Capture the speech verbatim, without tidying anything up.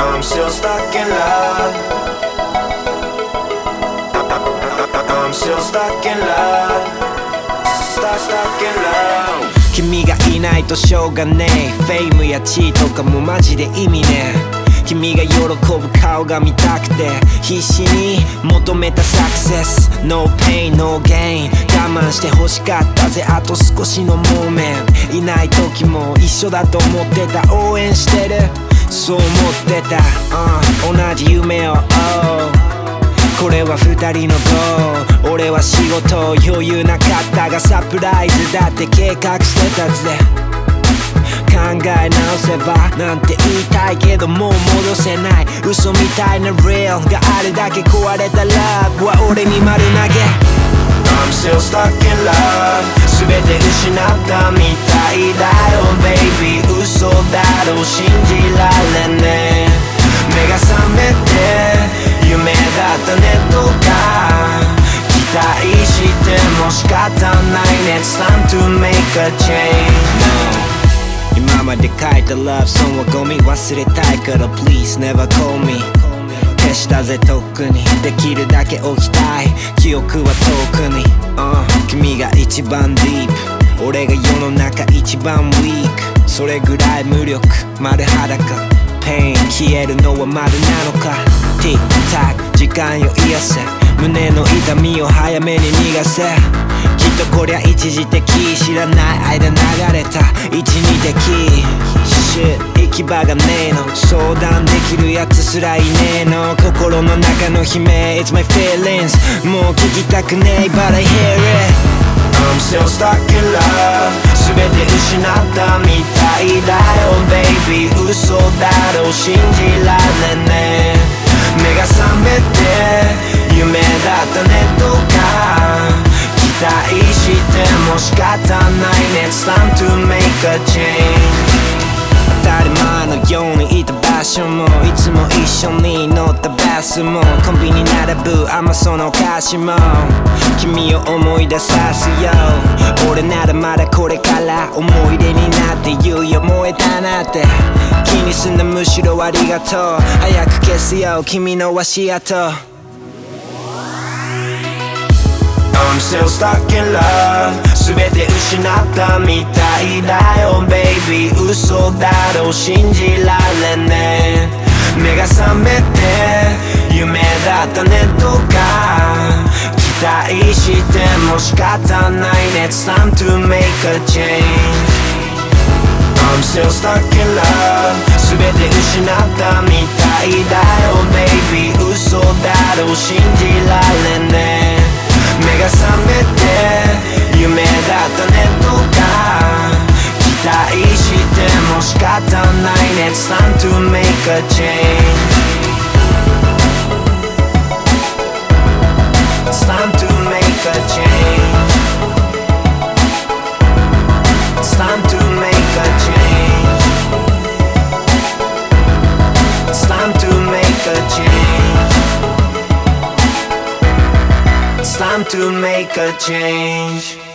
I'm still stuck in love. I'm still stuck in love. Stuck, stuck in love. 君がいないとしょうがねえ。フェイムや地位とかもマジで意味ねえ。君が喜ぶ顔が見たくて必死に求めたサクセス No pain, no gain 我慢して欲しかったぜあと少しのモーメンいない時も一緒だと思ってた応援してるそう思ってた、uh, 同じ夢を、oh、これは二人のゴー俺は仕事余裕なかったがサプライズだって計画してたぜ考え直せばなんて言いたいけどもう戻せない嘘みたいな real があれだけ壊れた love は俺に丸投げ I'm still stuck in love 全て失ったみたいだよ baby 嘘だろう信じられねえ目が覚めて夢だったねとか期待しても仕方ないね It's time to make a change 今まで書いた love song はゴミ忘れたいから Please never call me 消したぜとっくにできるだけ置きたい記憶は遠くに、uh, 君が一番 deep 俺が世の中一番 weak それぐらい無力丸裸 Pain 消えるのはまだなのか Tick tock 時間よ癒せ胸の痛みを早めに逃がせきっとこりゃ一時的知らない間流れた一二的 Shit 行き場がねえの相談できるやつすらいねえの心の中の悲鳴 It's my feelings もう聞きたくねえ But I hear it I'm still stuck in love 全て失ったみたいだよ baby 嘘だろう信じられねえ目が覚めて夢だったねとか期待しても仕方ないね It's time to make a change 当たり前のようにいた場所もいつも一緒に乗ったバスもコンビニ並ぶ甘そうなお菓子も君を思い出さすよ俺ならまだこれから思い出になって言うよ燃えたなって気にすんなむしろありがとう早く消すよ君の足跡 I'm still stuck in love 全て失ったみたいだよ baby 嘘だろう信じられねえ目が覚めて夢だったねとか期待しても仕方ないね It's time to make a change I'm still stuck in love 全て失ったみたいだよ baby 嘘だろう信じられねえ目が覚めて夢だったねとか期待しても仕方ないね It's time to make a change It's time to make a change It's time to make a change It's time to make a change It's time to make a change